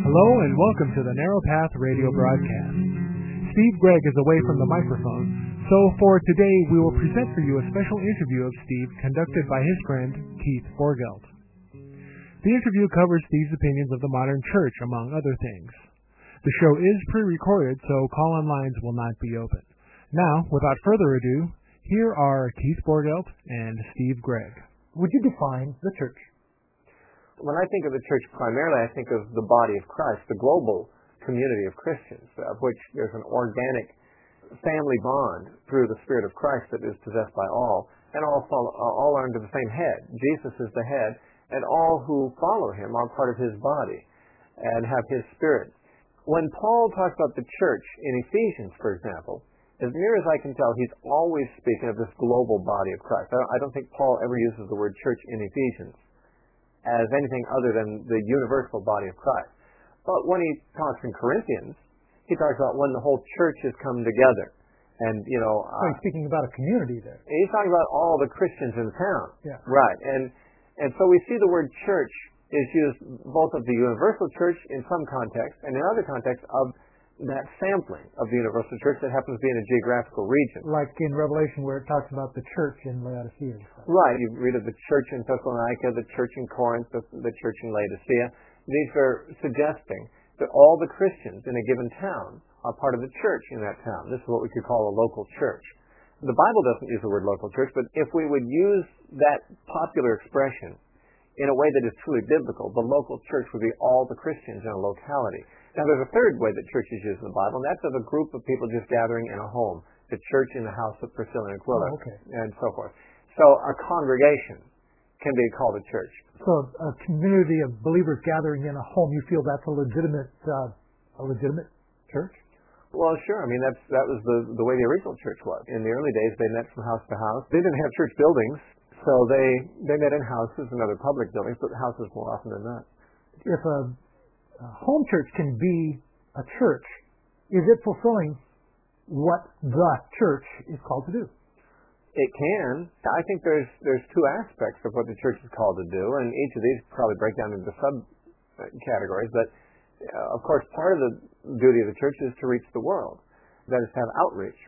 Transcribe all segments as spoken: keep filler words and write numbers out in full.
Hello and welcome to the Narrow Path radio broadcast. Steve Gregg is away from the microphone, so for today we will present for you a special interview of Steve conducted by his friend Keith Borgelt. The interview covers Steve's opinions of the modern church, among other things. The show is pre-recorded, so call-in lines will not be open. Now, without further ado, here are Keith Borgelt and Steve Gregg. Would you define the church? When I think of the church, primarily I think of the body of Christ, the global community of Christians, of which there's an organic family bond through the Spirit of Christ that is possessed by all, and all, follow, all are under the same head. Jesus is the head, and all who follow him are part of his body and have his Spirit. When Paul talks about the church in Ephesians, for example, as near as I can tell, he's always speaking of this global body of Christ. I don't, I don't think Paul ever uses the word church in Ephesians as anything other than the universal body of Christ. But when he talks in Corinthians, he talks about when the whole church has come together. And, you know... Uh, he's speaking about a community there. He's talking about all the Christians in the town. Yeah. Right. And, and so we see the word church is used both of the universal church in some context, and in other contexts of that sampling of the universal church that happens to be in a geographical region. Like in Revelation where it talks about the church in Laodicea. Right. You read of the church in Thessalonica, the church in Corinth, the, the church in Laodicea. These are suggesting that all the Christians in a given town are part of the church in that town. This is what we could call a local church. The Bible doesn't use the word local church, but if we would use that popular expression in a way that is truly biblical, the local church would be all the Christians in a locality. Now, there's a third way that church is used in the Bible, and that's of a group of people just gathering in a home, the church in the house of Priscilla and Aquila, oh, okay. and so forth. So a congregation can be called a church. So a community of believers gathering in a home, you feel that's a legitimate uh, a legitimate church? Well, sure. I mean, that's that was the, the way the original church was. In the early days, they met from house to house. They didn't have church buildings, so they, they met in houses and other public buildings, but houses more often than not. If a A home church can be a church, is it fulfilling what the church is called to do? It can. I think there's there's two aspects of what the church is called to do, and each of these probably break down into subcategories. But uh, of course, part of the duty of the church is to reach the world, that is to have outreach.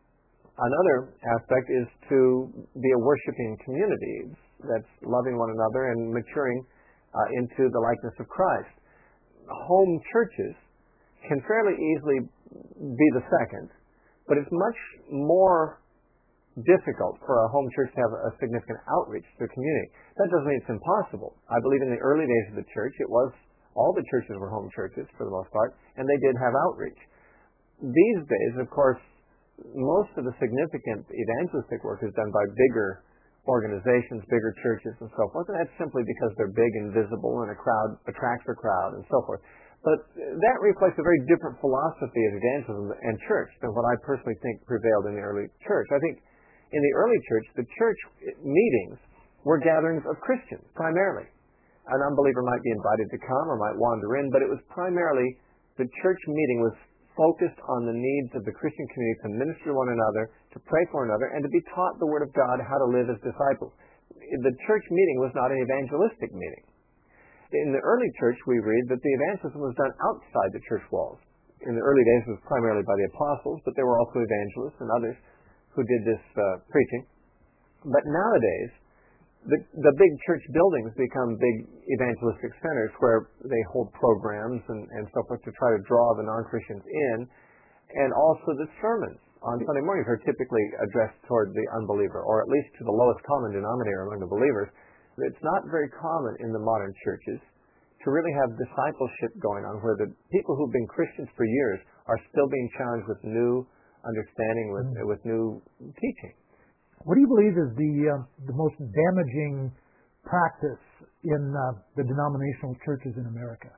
Another aspect is to be a worshiping community that's loving one another and maturing uh, into the likeness of Christ. Home churches can fairly easily be the second, but it's much more difficult for a home church to have a significant outreach to the community. That doesn't mean it's impossible. I believe in the early days of the church, it was all the churches were home churches for the most part, and they did have outreach. These days, of course, most of the significant evangelistic work is done by bigger organizations, bigger churches, and so forth, and that's simply because they're big and visible and a crowd attracts a crowd and so forth. But that reflects a very different philosophy of evangelism and church than what I personally think prevailed in the early church. I think in the early church, the church meetings were gatherings of Christians, primarily. An unbeliever might be invited to come or might wander in, but it was primarily the church meeting was focused on the needs of the Christian community to minister to one another, to pray for one another, and to be taught the Word of God, how to live as disciples. The church meeting was not an evangelistic meeting. In the early church, we read that the evangelism was done outside the church walls. In the early days, it was primarily by the apostles, but there were also evangelists and others who did this uh, preaching. But nowadays, the, the big church buildings become big evangelistic centers where they hold programs and, and so forth to try to draw the non-Christians in. And also the sermons on Sunday mornings are typically addressed toward the unbeliever, or at least to the lowest common denominator among the believers. It's not very common in the modern churches to really have discipleship going on where the people who've been Christians for years are still being challenged with new understanding, with, mm-hmm. with new teaching. What do you believe is the uh, the most damaging practice in uh, the denominational churches in America?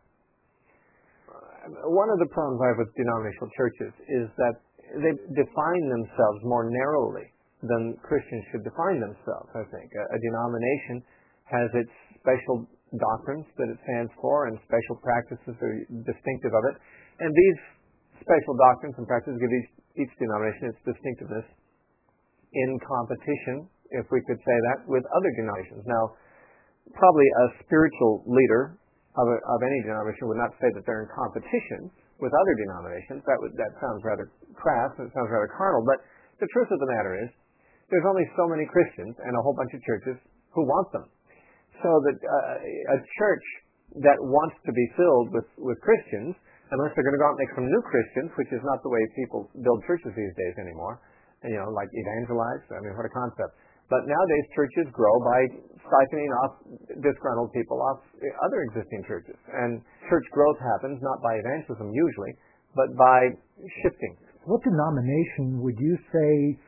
Uh, one of the problems I have with denominational churches is that they define themselves more narrowly than Christians should define themselves, I think. A, a denomination has its special doctrines that it stands for and special practices that are distinctive of it. And these special doctrines and practices give each, each denomination its distinctiveness in competition, if we could say that, with other denominations. Now, probably a spiritual leader of, a, of any denomination would not say that they're in competition with other denominations. That would that sounds rather crass and it sounds rather carnal. But the truth of the matter is, there's only so many Christians and a whole bunch of churches who want them. So that uh, a church that wants to be filled with, with Christians, unless they're going to go out and make some new Christians, which is not the way people build churches these days anymore, you know, like evangelize. I mean, what a concept. But nowadays churches grow by siphoning off disgruntled people off other existing churches. And church growth happens not by evangelism usually, but by shifting. What denomination would you say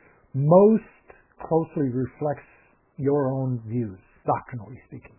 most closely reflects your own views, doctrinally speaking?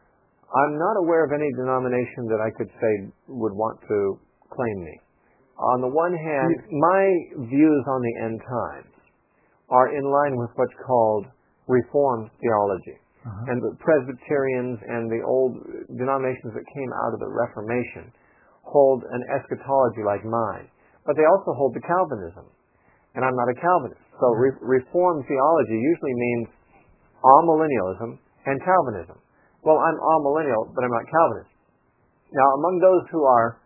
I'm not aware of any denomination that I could say would want to claim me. On the one hand, my views on the end times are in line with what's called Reformed theology. Uh-huh. And the Presbyterians and the old denominations that came out of the Reformation hold an eschatology like mine. But they also hold to Calvinism. And I'm not a Calvinist. So re- Reformed theology usually means amillennialism and Calvinism. Well, I'm amillennial, but I'm not Calvinist. Now, among those who are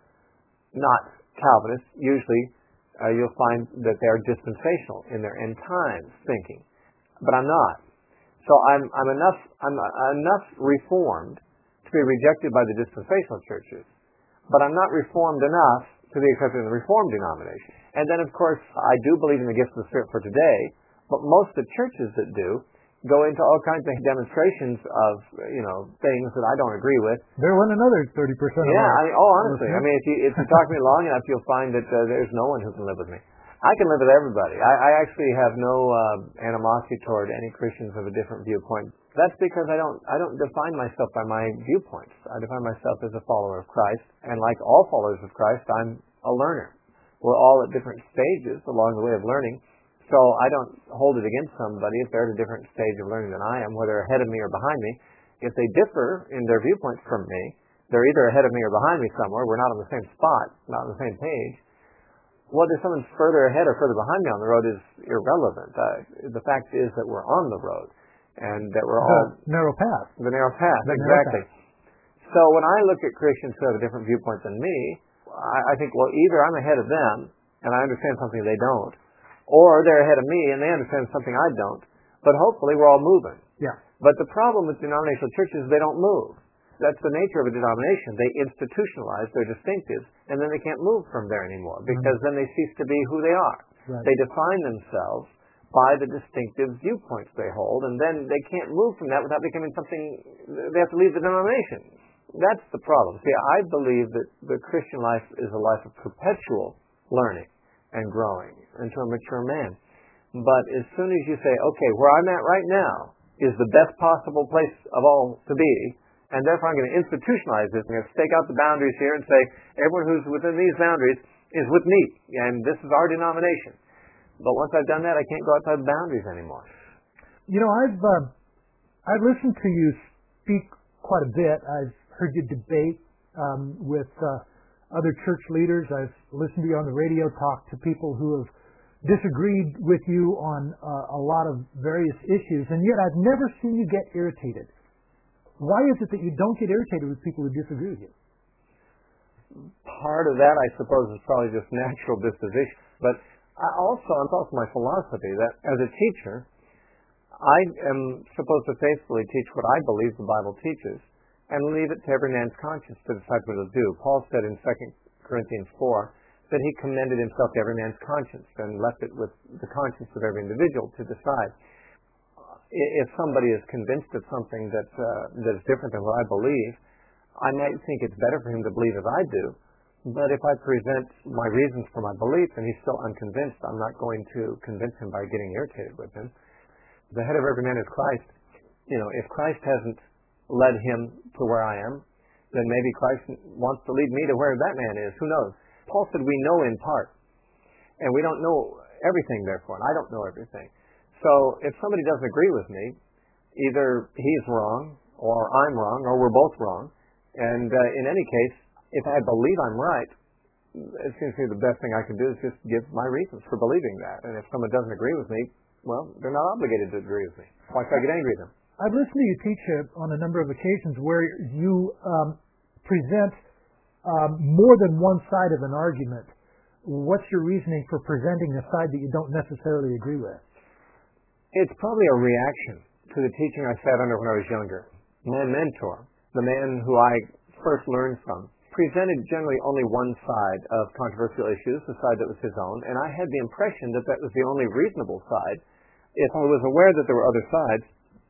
not Calvinists, usually uh, you'll find that they're dispensational in their end times thinking. But I'm not. So I'm, I'm enough I'm enough Reformed to be rejected by the dispensational churches, but I'm not Reformed enough to be accepted in the Reformed denomination. And then, of course, I do believe in the gifts of the Spirit for today, but most of the churches that do go into all kinds of demonstrations of, you know, things that I don't agree with. There went another thirty percent. Yeah, I mean, oh, honestly, I mean, if you if you talk to me long enough, you'll find that uh, there's no one who can live with me. I can live with everybody. I, I actually have no uh, animosity toward any Christians of a different viewpoint. That's because I don't I don't define myself by my viewpoints. I define myself as a follower of Christ, and like all followers of Christ, I'm a learner. We're all at different stages along the way of learning. So I don't hold it against somebody if they're at a different stage of learning than I am, whether ahead of me or behind me. If they differ in their viewpoints from me, they're either ahead of me or behind me somewhere. We're not on the same spot, not on the same page. Whether someone's further ahead or further behind me on the road is irrelevant. Uh, the fact is that we're on the road and that we're all... The narrow path. The narrow path, the exactly. Narrow path. So when I look at Christians who have a different viewpoint than me, I, I think, well, either I'm ahead of them and I understand something they don't, or they're ahead of me and they understand something I don't. But hopefully we're all moving. Yeah. But the problem with denominational churches is they don't move. That's the nature of a denomination. They institutionalize their distinctives, and then they can't move from there anymore because mm-hmm. then they cease to be who they are. Right. They define themselves by the distinctive viewpoints they hold, and then they can't move from that without becoming something. They have to leave the denomination. That's the problem. See, I believe that the Christian life is a life of perpetual learning and growing into a mature man. But as soon as you say, okay, where I'm at right now is the best possible place of all to be, and therefore I'm going to institutionalize this, I'm going to stake out the boundaries here and say, everyone who's within these boundaries is with me, and this is our denomination. But once I've done that, I can't go outside the boundaries anymore. You know, I've uh, I've listened to you speak quite a bit. I've heard you debate um, with uh, other church leaders. I've listened to you on the radio talk to people who have disagreed with you on uh, a lot of various issues, and yet I've never seen you get irritated. Why is it that you don't get irritated with people who disagree with you? Part of that, I suppose, is probably just natural disposition. But I also, it's also my philosophy that as a teacher, I am supposed to faithfully teach what I believe the Bible teaches and leave it to every man's conscience to decide what to do. Paul said in Second Corinthians four that he commended himself to every man's conscience and left it with the conscience of every individual to decide. If somebody is convinced of something that uh, that is different than what I believe, I might think it's better for him to believe as I do. But if I present my reasons for my belief and he's still unconvinced, I'm not going to convince him by getting irritated with him. The head of every man is Christ. You know, if Christ hasn't led him to where I am, then maybe Christ wants to lead me to where that man is. Who knows? Paul said we know in part. And we don't know everything, therefore. And I don't know everything. So if somebody doesn't agree with me, either he's wrong or I'm wrong or we're both wrong. And uh, in any case, if I believe I'm right, it seems to me the best thing I can do is just give my reasons for believing that. And if someone doesn't agree with me, well, they're not obligated to agree with me. Why should I get angry at them? I've listened to you teach uh, on a number of occasions where you um, present um, more than one side of an argument. What's your reasoning for presenting a side that you don't necessarily agree with? It's probably a reaction to the teaching I sat under when I was younger. My mentor, the man who I first learned from, presented generally only one side of controversial issues, the side that was his own, and I had the impression that that was the only reasonable side. If I was aware that there were other sides,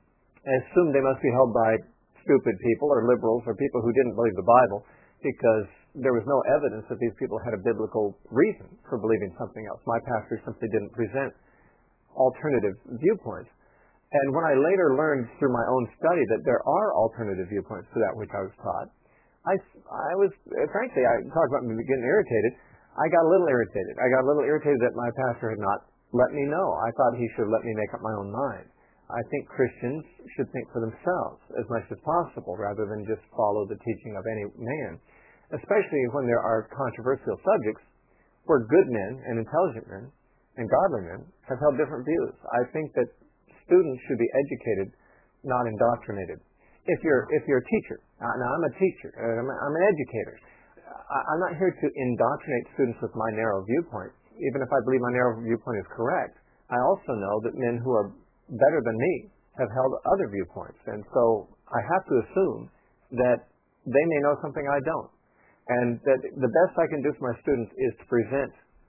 I assumed they must be held by stupid people or liberals or people who didn't believe the Bible, because there was no evidence that these people had a biblical reason for believing something else. My pastor simply didn't present alternative viewpoints. And when I later learned through my own study that there are alternative viewpoints to that which I was taught, I, I was, frankly, I talked about me getting irritated. I got a little irritated. I got a little irritated that my pastor had not let me know. I thought he should let me make up my own mind. I think Christians should think for themselves as much as possible rather than just follow the teaching of any man, especially when there are controversial subjects where good men and intelligent men and godly men have held different views. I think that students should be educated, not indoctrinated. If you're if you're a teacher, uh, now I'm a teacher, uh, I'm, a, I'm an educator. I, I'm not here to indoctrinate students with my narrow viewpoint, even if I believe my narrow viewpoint is correct. I also know that men who are better than me have held other viewpoints, and so I have to assume that they may know something I don't, and that the best I can do for my students is to present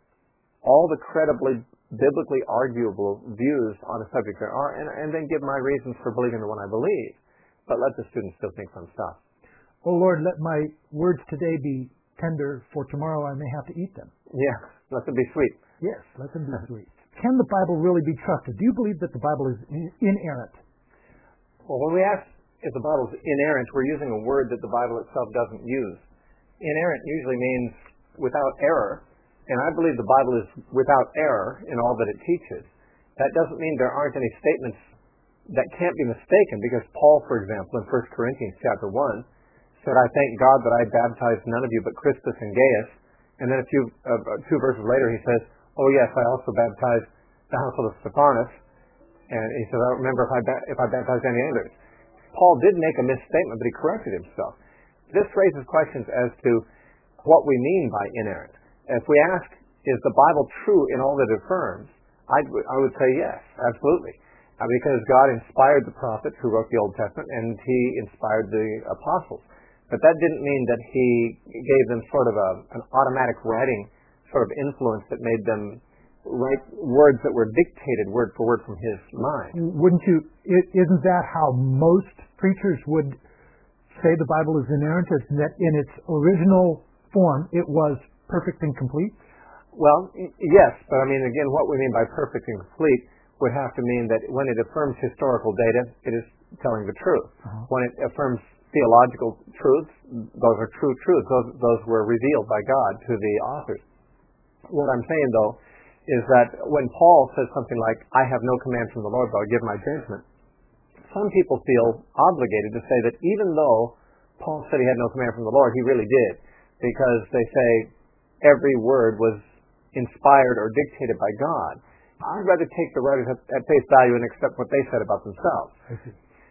all the credibly biblically arguable views on a subject there are, and, and then give my reasons for believing the one I believe, but let the students still think for themselves. Oh Lord, let my words today be tender, for tomorrow I may have to eat them. Yeah, let them be sweet. Yes, let them be sweet. Can the Bible really be trusted? Do you believe that the Bible is inerrant? Well, when we ask if the Bible is inerrant, we're using a word that the Bible itself doesn't use. Inerrant usually means without error, and I believe the Bible is without error in all that it teaches. That doesn't mean there aren't any statements that can't be mistaken, because Paul, for example, in First Corinthians chapter one, said, I thank God that I baptized none of you but Crispus and Gaius. And then a few uh, two verses later he says, oh yes, I also baptized the household of Stephanas. And he said, I don't remember if I, ba- if I baptized any others. Paul did make a misstatement, but he corrected himself. This raises questions as to what we mean by inerrant. If we ask, is the Bible true in all that it affirms? I, w- I would say yes, absolutely. Uh, because God inspired the prophets who wrote the Old Testament, and He inspired the apostles. But that didn't mean that He gave them sort of a, an automatic writing sort of influence that made them write words that were dictated word for word from His mind. Wouldn't you, isn't that how most preachers would say the Bible is inerrant, is that in its original form it was perfect and complete? Well, yes, but I mean, again, what we mean by perfect and complete would have to mean that when it affirms historical data, it is telling the truth. Uh-huh. When it affirms theological truths, those are true truths. Those, those were revealed by God to the authors. What I'm saying, though, is that when Paul says something like, I have no command from the Lord, but I give my judgment, some people feel obligated to say that even though Paul said he had no command from the Lord, he really did, because they say every word was inspired or dictated by God. I'd rather take the writers at, at face value and accept what they said about themselves. I see.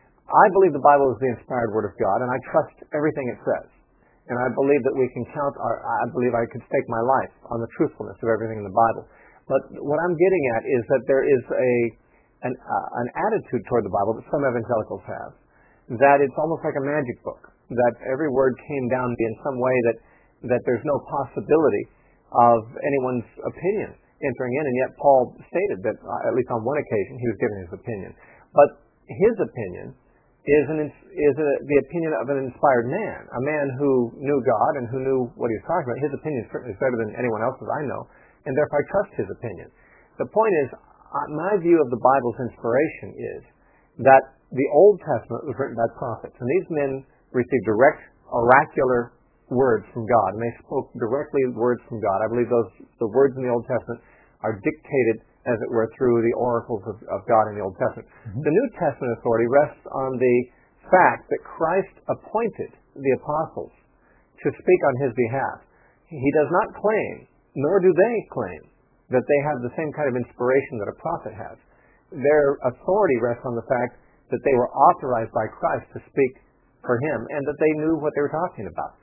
I believe the Bible is the inspired Word of God, and I trust everything it says. And I believe that we can count our, I believe I could stake my life on the truthfulness of everything in the Bible. But what I'm getting at is that there is a an, uh, an attitude toward the Bible that some evangelicals have, that it's almost like a magic book, that every word came down in some way that, that there's no possibility of anyone's opinion entering in, and yet Paul stated that, uh, at least on one occasion, he was giving his opinion. But his opinion is, an, is a, the opinion of an inspired man, a man who knew God and who knew what he was talking about. His opinion certainly is better than anyone else's I know, and therefore I trust his opinion. The point is, uh, my view of the Bible's inspiration is that the Old Testament was written by prophets, and these men received direct oracular words from God, and they spoke directly words from God. I believe those the words in the Old Testament are dictated, as it were, through the oracles of, of God in the Old Testament. Mm-hmm. The New Testament authority rests on the fact that Christ appointed the apostles to speak on His behalf. He does not claim, nor do they claim, that they have the same kind of inspiration that a prophet has. Their authority rests on the fact that they were authorized by Christ to speak for Him, and that they knew what they were talking about.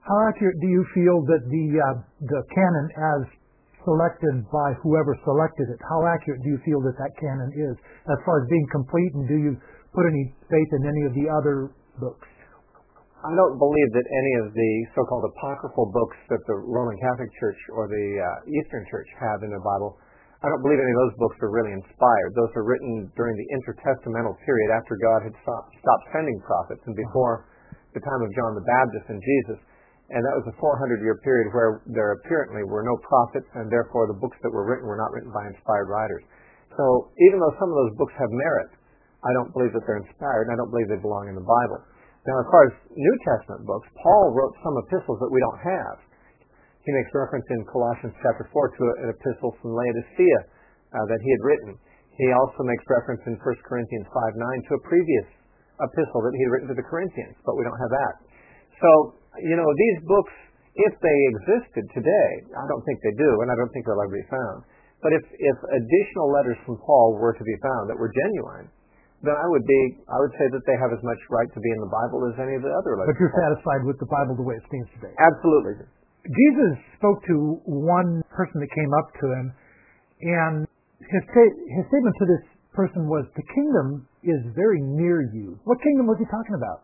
How accurate do you feel that the uh, the canon, as selected by whoever selected it, how accurate do you feel that that canon is as far as being complete, and do you put any faith in any of the other books? I don't believe that any of the so-called apocryphal books that the Roman Catholic Church or the uh, Eastern Church have in their Bible, I don't believe any of those books are really inspired. Those were written during the intertestamental period after God had stopped, stopped sending prophets and before the time of John the Baptist and Jesus. And that was a four hundred year period where there apparently were no prophets, and therefore the books that were written were not written by inspired writers. So even though some of those books have merit, I don't believe that they're inspired, and I don't believe they belong in the Bible. Now, as far as New Testament books, Paul wrote some epistles that we don't have. He makes reference in Colossians chapter four to an epistle from Laodicea uh, that he had written. He also makes reference in First Corinthians five nine to a previous epistle that he had written to the Corinthians, but we don't have that. So, you know, these books, if they existed today, I don't think they do, and I don't think they'll ever be found. But if, if additional letters from Paul were to be found that were genuine, then I would be, I would say that they have as much right to be in the Bible as any of the other letters. But you're satisfied with the Bible the way it stands today? Absolutely. Jesus spoke to one person that came up to him, and his, sta- his statement to this person was, "The kingdom is very near you." What kingdom was he talking about?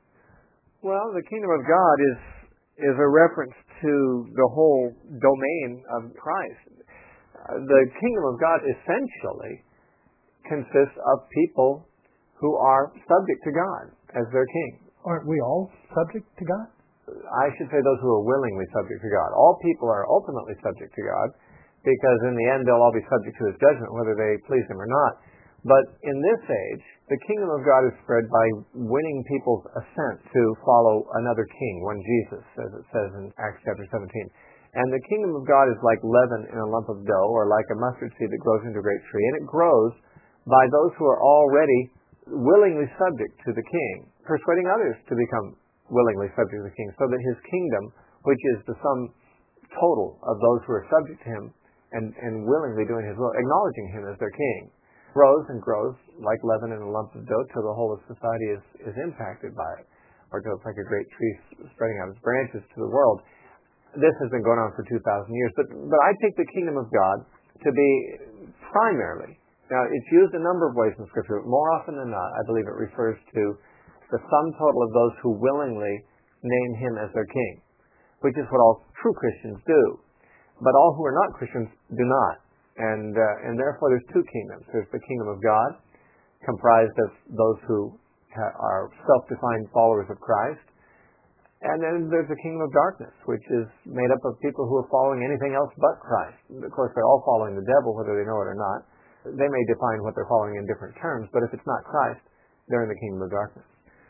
Well, the kingdom of God is is a reference to the whole domain of Christ. Uh, the kingdom of God essentially consists of people who are subject to God as their king. Aren't we all subject to God? I should say those who are willingly subject to God. All people are ultimately subject to God, because in the end they'll all be subject to His judgment, whether they please Him or not. But in this age, the kingdom of God is spread by winning people's assent to follow another king, one Jesus, as it says in Acts chapter seventeen. And the kingdom of God is like leaven in a lump of dough, or like a mustard seed that grows into a great tree, and it grows by those who are already willingly subject to the king, persuading others to become willingly subject to the king, so that His kingdom, which is the sum total of those who are subject to Him and, and willingly doing His will, acknowledging Him as their king, grows and grows like leaven in a lump of dough till the whole of society is, is impacted by it, or till it's like a great tree spreading out its branches to the world. This has been going on for two thousand years, but, but I take the kingdom of God to be primarily, now it's used a number of ways in Scripture, but more often than not, I believe it refers to the sum total of those who willingly name Him as their king, which is what all true Christians do. But all who are not Christians do not. And uh, and therefore there's two kingdoms. There's the kingdom of God, comprised of those who ha- are self-defined followers of Christ. And then there's the kingdom of darkness, which is made up of people who are following anything else but Christ. Of course, they're all following the devil, whether they know it or not. They may define what they're following in different terms, but if it's not Christ, they're in the kingdom of darkness.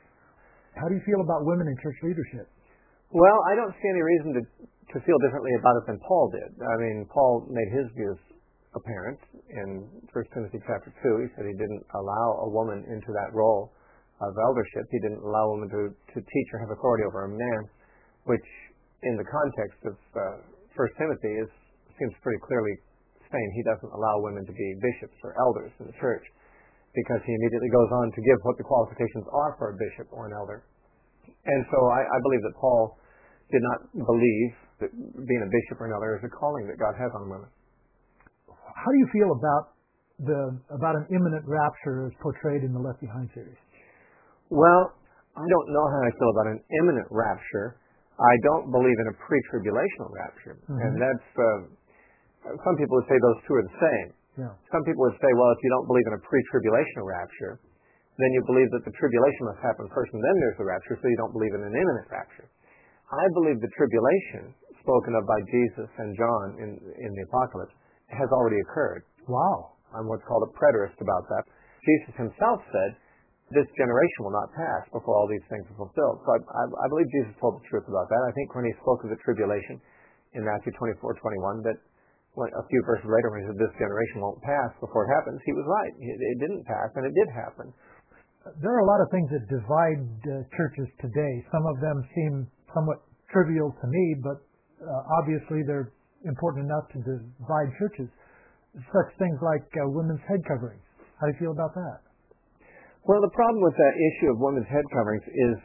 How do you feel about women in church leadership? Well, I don't see any reason to, to feel differently about it than Paul did. I mean, Paul made his views apparent in First Timothy chapter two. He said he didn't allow a woman into that role of eldership. He didn't allow a woman to, to teach or have authority over a man, which in the context of uh, First Timothy is seems pretty clearly saying he doesn't allow women to be bishops or elders in the church, because he immediately goes on to give what the qualifications are for a bishop or an elder. And so I, I believe that Paul did not believe that being a bishop or an elder is a calling that God has on women. How do you feel about the about an imminent rapture as portrayed in the Left Behind series? Well, I don't know how I feel about an imminent rapture. I don't believe in a pre-tribulational rapture. Mm-hmm. And that's, uh, some people would say those two are the same. Yeah. Some people would say, well, if you don't believe in a pre-tribulational rapture, then you believe that the tribulation must happen first and then there's the rapture, so you don't believe in an imminent rapture. I believe the tribulation spoken of by Jesus and John in, in the Apocalypse has already occurred. Wow. I'm what's called a preterist about that. Jesus himself said, this generation will not pass before all these things are fulfilled. So I, I, I believe Jesus told the truth about that. I think when he spoke of the tribulation in Matthew twenty-four twenty-one, that when, a few verses later when he said this generation won't pass before it happens, he was right. It, it didn't pass, and it did happen. There are a lot of things that divide uh, churches today. Some of them seem somewhat trivial to me, but uh, obviously they're important enough to divide churches. Such things like uh, women's head coverings. How do you feel about that? Well, the problem with that issue of women's head coverings is that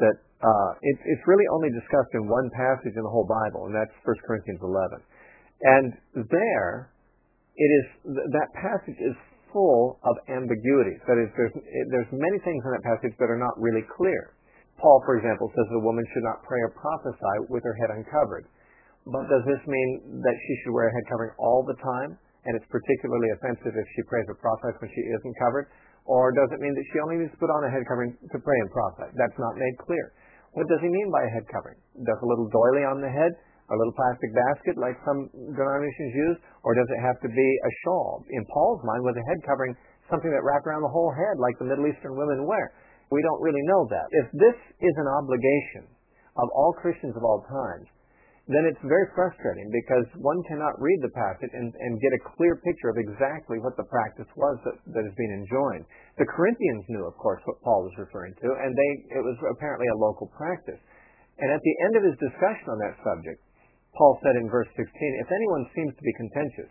Uh, it, it's really only discussed in one passage in the whole Bible, and that's First Corinthians eleven. And there, it is th- that passage is full of ambiguity. That is, there's, it, there's many things in that passage that are not really clear. Paul, for example, says a woman should not pray or prophesy with her head uncovered. But does this mean that she should wear a head covering all the time, and it's particularly offensive if she prays or prophesies when she isn't covered? Or does it mean that she only needs to put on a head covering to pray and prophesy? That's not made clear. What does he mean by a head covering? Does a little doily on the head, a little plastic basket like some denominations use, or does it have to be a shawl? In Paul's mind, was a head covering something that wrapped around the whole head like the Middle Eastern women wear? We don't really know that. If this is an obligation of all Christians of all times, then it's very frustrating because one cannot read the passage and, and get a clear picture of exactly what the practice was that, that is being enjoined. The Corinthians knew, of course, what Paul was referring to, and they it was apparently a local practice. And at the end of his discussion on that subject, Paul said in verse sixteen, if anyone seems to be contentious,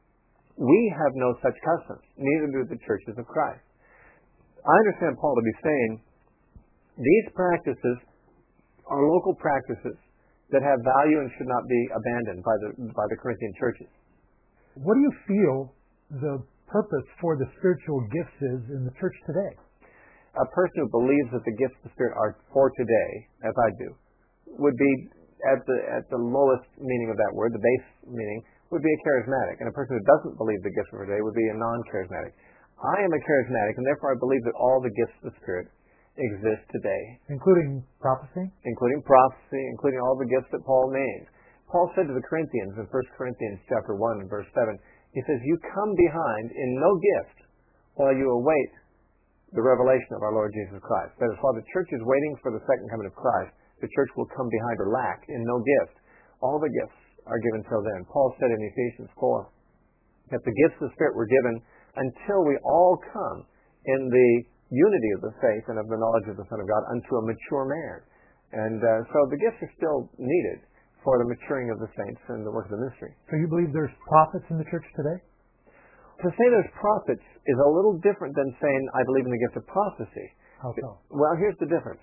we have no such customs, neither do the churches of Christ. I understand Paul to be saying these practices are local practices that have value and should not be abandoned by the by the Corinthian churches. What do you feel the purpose for the spiritual gifts is in the church today? A person who believes that the gifts of the Spirit are for today, as I do, would be at the at the lowest meaning of that word, the base meaning, would be a charismatic. And a person who doesn't believe the gifts of today would be a non-charismatic. I am a charismatic, and therefore I believe that all the gifts of the Spirit exist today. Including prophecy? Including prophecy, including all the gifts that Paul names. Paul said to the Corinthians in First Corinthians chapter one and verse seven, he says, you come behind in no gift while you await the revelation of our Lord Jesus Christ. That is, while the church is waiting for the second coming of Christ, the church will come behind or lack in no gift. All the gifts are given till then. Paul said in Ephesians four that the gifts of the Spirit were given until we all come in the unity of the faith and of the knowledge of the Son of God unto a mature man. And uh, so the gifts are still needed for the maturing of the saints and the work of the ministry. So you believe there's prophets in the church today? To say there's prophets is a little different than saying I believe in the gift of prophecy. How so? Well, here's the difference.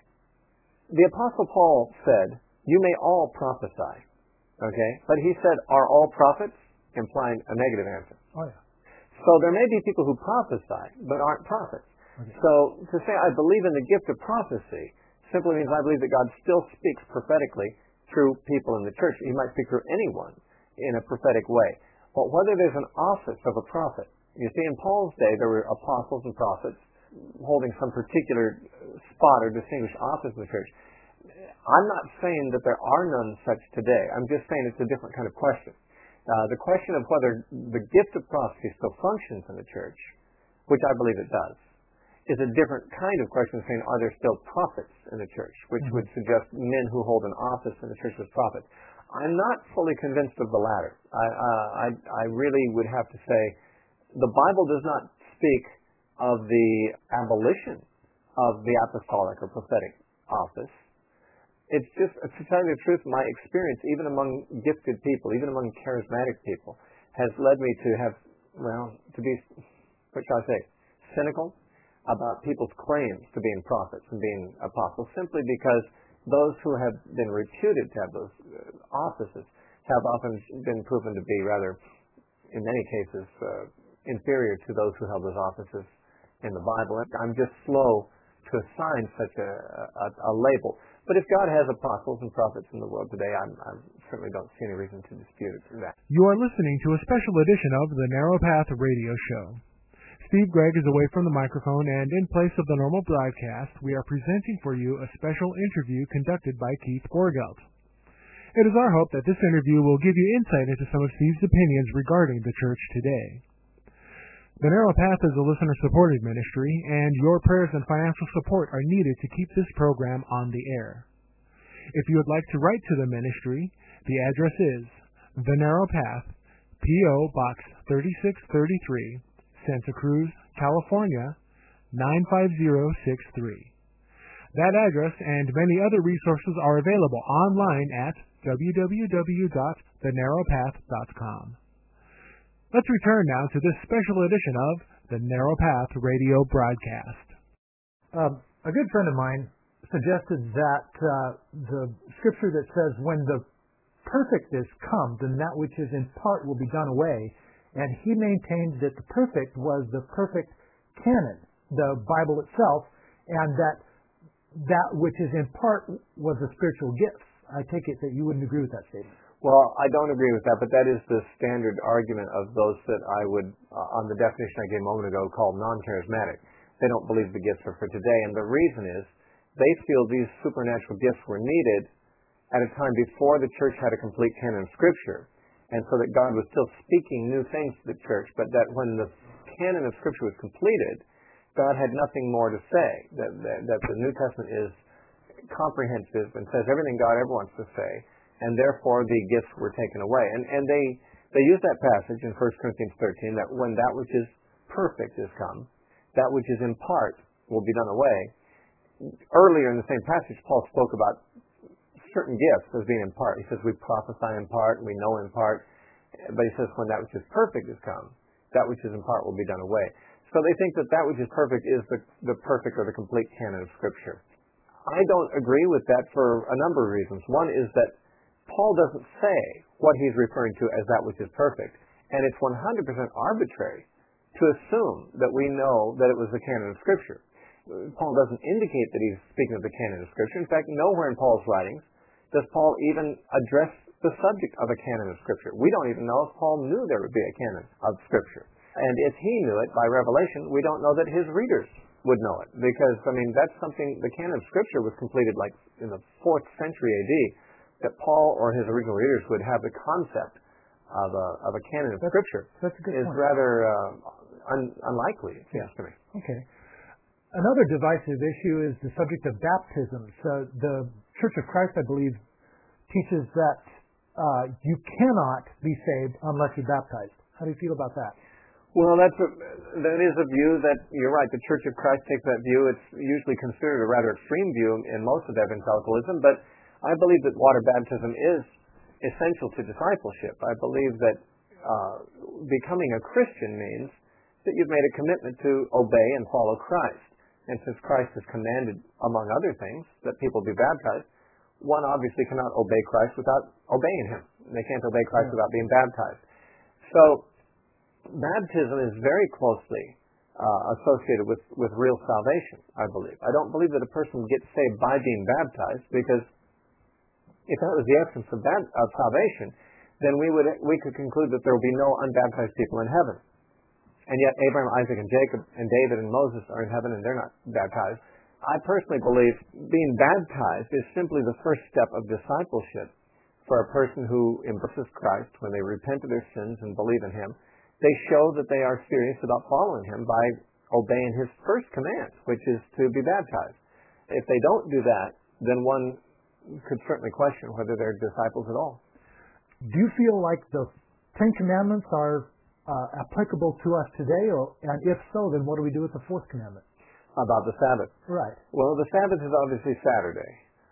The Apostle Paul said, you may all prophesy. Okay? But he said, are all prophets? Implying a negative answer. Oh, yeah. So there may be people who prophesy but aren't prophets. Okay. So to say I believe in the gift of prophecy simply means I believe that God still speaks prophetically through people in the church. He might speak through anyone in a prophetic way. But whether there's an office of a prophet, you see, in Paul's day there were apostles and prophets holding some particular spot or distinguished office in the church. I'm not saying that there are none such today. I'm just saying it's a different kind of question. Uh, the question of whether the gift of prophecy still functions in the church, which I believe it does, is a different kind of question saying, are there still prophets in the church, which mm-hmm. would suggest men who hold an office in the church as prophets. I'm not fully convinced of the latter. I, uh, I, I really would have to say the Bible does not speak of the abolition of the apostolic or prophetic office. It's just, to tell you the truth, my experience, even among gifted people, even among charismatic people, has led me to have, well, to be, what shall I say, cynical about people's claims to being prophets and being apostles, simply because those who have been reputed to have those offices have often been proven to be rather, in many cases, uh, inferior to those who held those offices in the Bible. I'm just slow to assign such a, a, a label. But if God has apostles and prophets in the world today, I'm, I certainly don't see any reason to dispute that. You are listening to a special edition of the Narrow Path Radio Show. Steve Gregg is away from the microphone, and in place of the normal broadcast, we are presenting for you a special interview conducted by Keith Borgelt. It is our hope that this interview will give you insight into some of Steve's opinions regarding the church today. The Narrow Path is a listener-supported ministry, and your prayers and financial support are needed to keep this program on the air. If you would like to write to the ministry, the address is The Narrow Path, P O. Box thirty-six thirty-three, Santa Cruz, California, nine five zero six three. That address and many other resources are available online at w w w dot the narrow path dot com. Let's return now to this special edition of the Narrow Path Radio broadcast. Um, a good friend of mine suggested that uh, the scripture that says, when the perfect is come, then that which is in part will be done away. And he maintained that the perfect was the perfect canon, the Bible itself, and that that which is in part was the spiritual gifts. I take it that you wouldn't agree with that statement. Well, I don't agree with that, but that is the standard argument of those that I would, uh, on the definition I gave a moment ago, call non-charismatic. They don't believe the gifts are for today, and the reason is they feel these supernatural gifts were needed at a time before the church had a complete canon of Scripture, and so that God was still speaking new things to the church, but that when the canon of Scripture was completed, God had nothing more to say, that, that, that the New Testament is comprehensive and says everything God ever wants to say, and therefore the gifts were taken away. And, and they, they use that passage in First Corinthians thirteen, that when that which is perfect is come, that which is in part will be done away. Earlier in the same passage, Paul spoke about certain gifts as being in part. He says we prophesy in part, we know in part, but he says when that which is perfect is come, that which is in part will be done away. So they think that that which is perfect is the, the perfect or the complete canon of Scripture. I don't agree with that for a number of reasons. One is that Paul doesn't say what he's referring to as that which is perfect, and it's one hundred percent arbitrary to assume that we know that it was the canon of Scripture. Paul doesn't indicate that he's speaking of the canon of Scripture. In fact, nowhere in Paul's writings does Paul even address the subject of a canon of Scripture. We don't even know if Paul knew there would be a canon of Scripture. And if he knew it by revelation, we don't know that his readers would know it. Because, I mean, that's something, the canon of Scripture was completed like in the fourth century A D, that Paul or his original readers would have the concept of a, of a canon of that's, Scripture that's a good is point. rather uh, un, unlikely, it seems to me. Okay. Another divisive issue is the subject of baptism. So the Church of Christ, I believe, teaches that uh, you cannot be saved unless you're baptized. How do you feel about that? Well, that's a, that is a view that, you're right, the Church of Christ takes that view. It's usually considered a rather extreme view in most of evangelicalism, but I believe that water baptism is essential to discipleship. I believe that uh, becoming a Christian means that you've made a commitment to obey and follow Christ. And since Christ has commanded, among other things, that people be baptized, one obviously cannot obey Christ without obeying Him. They can't obey Christ without being baptized. So, baptism is very closely uh, associated with, with real salvation, I believe. I don't believe that a person gets saved by being baptized, because if that was the essence of, bad, of salvation, then we would we could conclude that there will be no unbaptized people in heaven. And yet Abraham, Isaac, and Jacob, and David, and Moses are in heaven, and they're not baptized. I personally believe being baptized is simply the first step of discipleship for a person who embraces Christ. When they repent of their sins and believe in Him, they show that they are serious about following Him by obeying His first command, which is to be baptized. If they don't do that, then one could certainly question whether they're disciples at all. Do you feel like the Ten Commandments are uh, applicable to us today? Or, and if so, then what do we do with the Fourth Commandment? About the Sabbath. Right. Well, the Sabbath is obviously Saturday.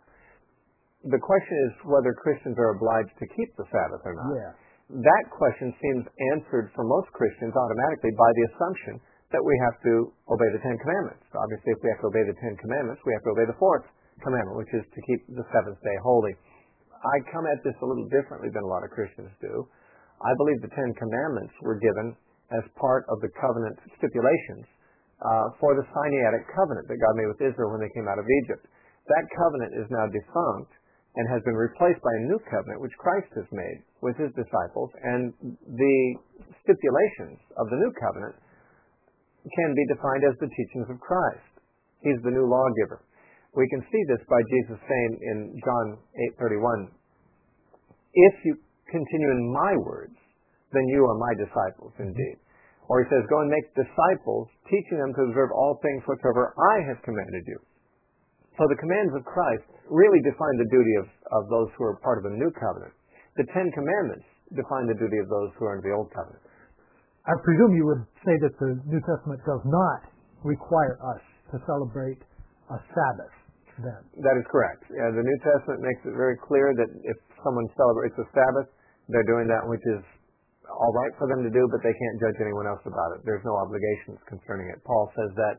The question is whether Christians are obliged to keep the Sabbath or not. Yeah. That question seems answered for most Christians automatically by the assumption that we have to obey the Ten Commandments. Obviously, if we have to obey the Ten Commandments, we have to obey the Fourth Commandment, which is to keep the seventh day holy. I come at this a little differently than a lot of Christians do. I believe the Ten Commandments were given as part of the covenant stipulations uh, for the Sinaitic covenant that God made with Israel when they came out of Egypt. That covenant is now defunct and has been replaced by a new covenant which Christ has made with His disciples, and the stipulations of the new covenant can be defined as the teachings of Christ. He's the new lawgiver. We can see this by Jesus saying in John eight thirty-one, "If you continue in my words, then you are my disciples indeed." Or He says, "Go and make disciples, teaching them to observe all things whatsoever I have commanded you." So the commands of Christ really define the duty of, of those who are part of the new covenant. The Ten Commandments define the duty of those who are under the old covenant. I presume you would say that the New Testament does not require us to celebrate a Sabbath then. That is correct. Yeah, the New Testament makes it very clear that if someone celebrates a Sabbath, they're doing that which is all right for them to do, but they can't judge anyone else about it. There's no obligations concerning it. Paul says that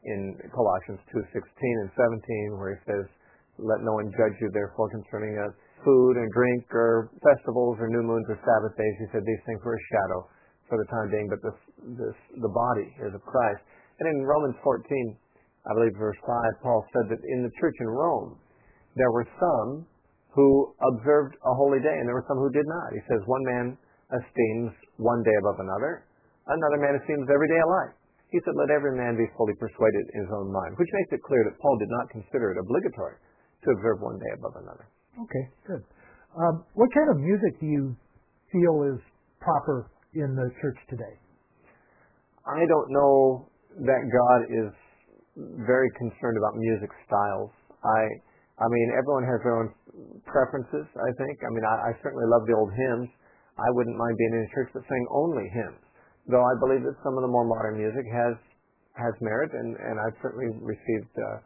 in Colossians two sixteen and seventeen, where he says, "Let no one judge you, therefore, concerning uh, food and drink or festivals or new moons or Sabbath days." He said these things were a shadow for the time being, but this, this, the body is of Christ. And in Romans fourteen, I believe verse five, Paul said that in the church in Rome, there were some who observed a holy day, and there were some who did not. He says, one man esteems one day above another, another man esteems every day alike. He said, let every man be fully persuaded in his own mind, which makes it clear that Paul did not consider it obligatory to observe one day above another. Okay, good. Um, what kind of music do you feel is proper in the church today? I don't know that God is very concerned about music styles. I I mean, everyone has their own preferences, I think. I mean, I, I certainly love the old hymns. I wouldn't mind being in a church that sang only hymns, though I believe that some of the more modern music has has merit, and, and I've certainly received uh,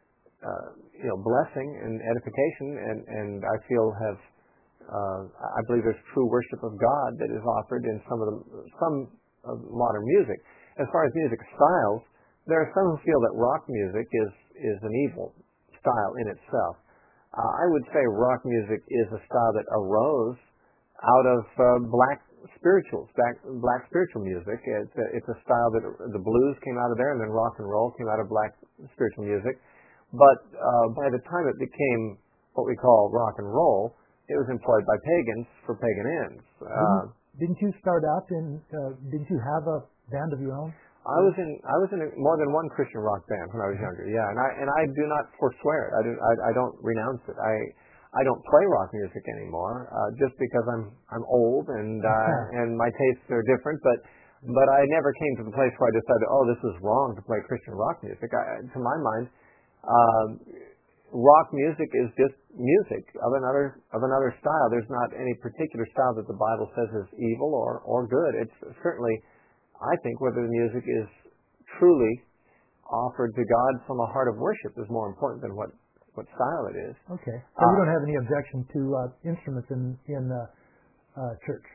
uh, you know, blessing and edification, and, and I feel have uh, I believe there's true worship of God that is offered in some of the some of modern music. As far as music styles, there are some who feel that rock music is is an evil style in itself. Uh, I would say rock music is a style that arose out of uh, black spirituals, black, black spiritual music. It's a, it's a style that the blues came out of there, and then rock and roll came out of black spiritual music. But uh, by the time it became what we call rock and roll, it was employed by pagans for pagan ends. Uh, didn't, didn't you start out in? Uh, didn't you have a band of your own? I was in I was in a, more than one Christian rock band when I was younger. Yeah, and I and I do not forswear it. I do I, I don't renounce it. I I don't play rock music anymore uh, just because I'm I'm old and uh, and my tastes are different. But but I never came to the place where I decided, oh, this is wrong to play Christian rock music. I, to my mind, um, rock music is just music of another of another style. There's not any particular style that the Bible says is evil or or good. It's certainly, I think, whether the music is truly offered to God from a heart of worship is more important than what, what style it is. Okay. So uh, you don't have any objection to uh, instruments in in uh, uh, church?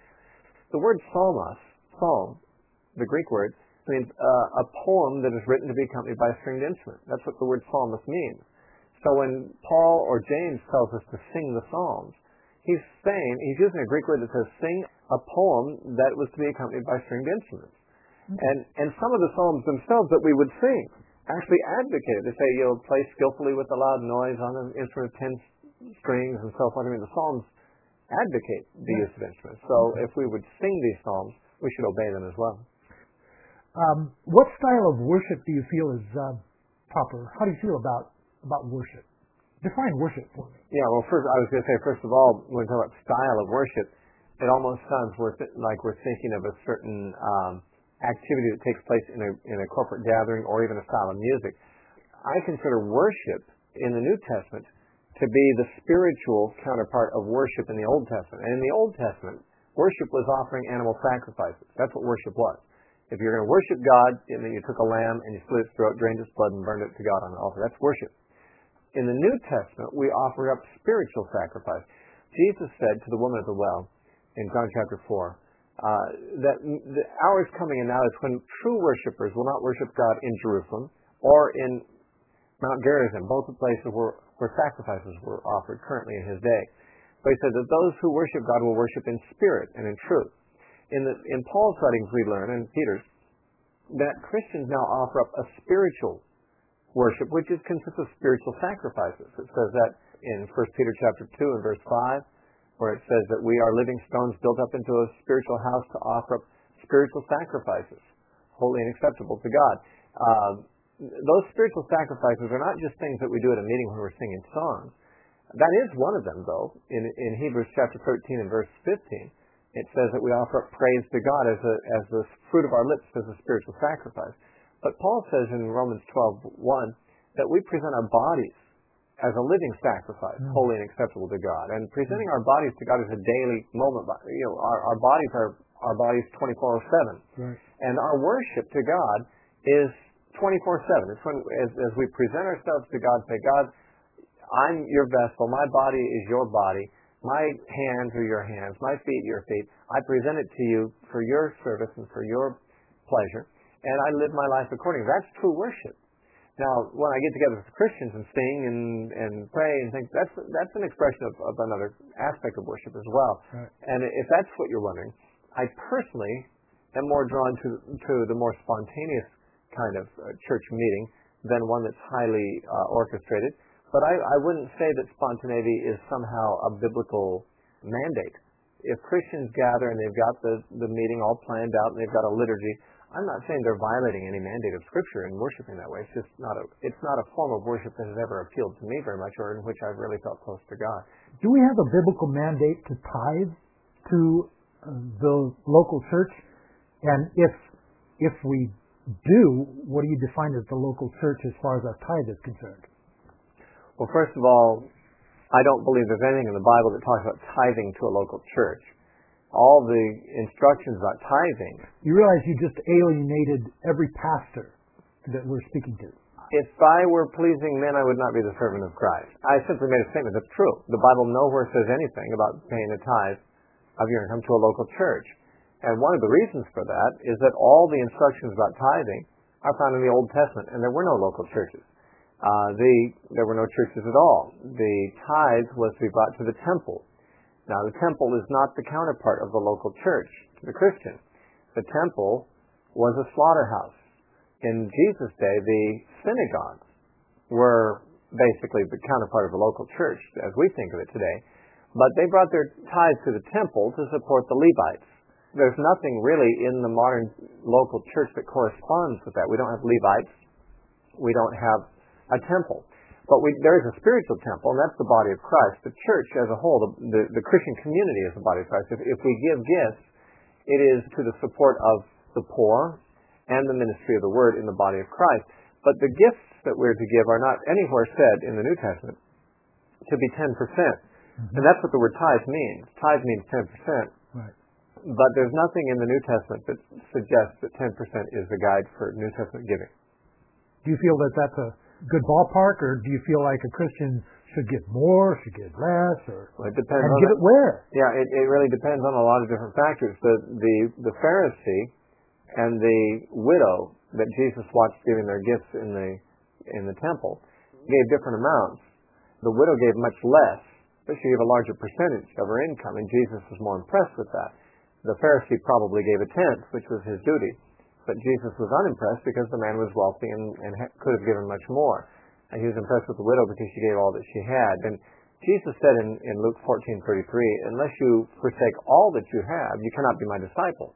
The word psalmos, psalm, the Greek word, means uh, a poem that is written to be accompanied by a stringed instrument. That's what the word psalmist means. So when Paul or James tells us to sing the Psalms, he's saying, he's using a Greek word that says sing a poem that was to be accompanied by stringed instruments. Mm-hmm. And and some of the psalms themselves that we would sing actually advocated. They say, you'll play skillfully with a loud noise on an instrument of ten strings and so forth. I mean, the psalms advocate the yeah. use of instruments. So mm-hmm. if we would sing these psalms, we should obey them as well. Um, what style of worship do you feel is uh, proper? How do you feel about, about worship? Define worship for me. Yeah, well, first I was going to say, first of all, when we talk about style of worship, it almost sounds we're th- like we're thinking of a certain um, activity that takes place in a in a corporate gathering or even a style of music. I consider worship in the New Testament to be the spiritual counterpart of worship in the Old Testament. And in the Old Testament, worship was offering animal sacrifices. That's what worship was. If you're going to worship God, then you took a lamb and you split its throat, drained its blood, and burned it to God on the altar. That's worship. In the New Testament, we offer up spiritual sacrifice. Jesus said to the woman at the well in John chapter four uh, that the hour is coming and now is when true worshipers will not worship God in Jerusalem or in Mount Gerizim, both the places where, where sacrifices were offered currently in his day. But he said that those who worship God will worship in spirit and in truth. In, the, in Paul's writings we learn, and Peter's, that Christians now offer up a spiritual worship, which is consists of spiritual sacrifices. It says that in First Peter chapter two and verse five, where it says that we are living stones built up into a spiritual house to offer up spiritual sacrifices, holy and acceptable to God. Uh, those spiritual sacrifices are not just things that we do at a meeting when we're singing songs. That is one of them, though. In, in Hebrews chapter thirteen and verse fifteen, it says that we offer up praise to God as a, as the fruit of our lips as a spiritual sacrifice. But Paul says in Romans twelve one that we present our bodies as a living sacrifice, mm. holy and acceptable to God. And presenting our bodies to God is a daily moment. You know, our, our bodies are our bodies twenty-four seven. Right. And our worship to God is twenty-four seven. It's when, as, as we present ourselves to God, say, God, I'm your vessel. My body is your body. My hands are your hands. My feet are your feet. I present it to you for your service and for your pleasure. And I live my life accordingly. That's true worship. Now, when I get together with Christians and sing and, and pray and think, that's that's an expression of, of another aspect of worship as well. Right. And if that's what you're wondering, I personally am more drawn to to the more spontaneous kind of uh, church meeting than one that's highly uh, orchestrated. But I, I wouldn't say that spontaneity is somehow a biblical mandate. If Christians gather and they've got the, the meeting all planned out and they've got a liturgy, I'm not saying they're violating any mandate of Scripture in worshiping that way. It's just not a it's not a form of worship that has ever appealed to me very much, or in which I've really felt close to God. Do we have a biblical mandate to tithe to uh, the local church? And if if we do, what do you define as the local church as far as our tithe is concerned? Well, first of all, I don't believe there's anything in the Bible that talks about tithing to a local church. All the instructions about tithing. You realize you just alienated every pastor that we're speaking to. If I were pleasing men, I would not be the servant of Christ. I simply made a statement that's true. The Bible nowhere says anything about paying a tithe of your income to a local church. And one of the reasons for that is that all the instructions about tithing are found in the Old Testament, and there were no local churches. Uh, the, there were no churches at all. The tithe was to be brought to the temple. Now, the temple is not the counterpart of the local church to the Christian. The temple was a slaughterhouse. In Jesus' day, the synagogues were basically the counterpart of the local church, as we think of it today. But they brought their tithes to the temple to support the Levites. There's nothing really in the modern local church that corresponds with that. We don't have Levites. We don't have a temple. But we, there is a spiritual temple, and that's the body of Christ. The church as a whole, the, the, the Christian community is the body of Christ. If, if we give gifts, it is to the support of the poor and the ministry of the Word in the body of Christ. But the gifts that we're to give are not anywhere said in the New Testament to be ten percent. Mm-hmm. And that's what the word tithe means. Tithe means ten percent. Right. But there's nothing in the New Testament that suggests that ten percent is the guide for New Testament giving. Do you feel that that's a good ballpark, or do you feel like a Christian should give more, should give less, or well, it depends and on give that. it where? Yeah, it, it really depends on a lot of different factors. The, the the Pharisee and the widow that Jesus watched giving their gifts in the in the temple gave different amounts. The widow gave much less, but she gave a larger percentage of her income, and Jesus was more impressed with that. The Pharisee probably gave a tenth, which was his duty. But Jesus was unimpressed because the man was wealthy and, and ha- could have given much more. And he was impressed with the widow because she gave all that she had. And Jesus said in, in Luke fourteen thirty-three, unless you forsake all that you have, you cannot be my disciple.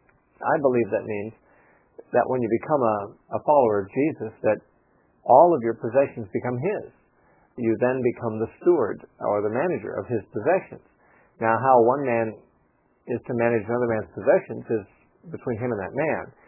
I believe that means that when you become a, a follower of Jesus, that all of your possessions become his. You then become the steward or the manager of his possessions. Now, how one man is to manage another man's possessions is between him and that man.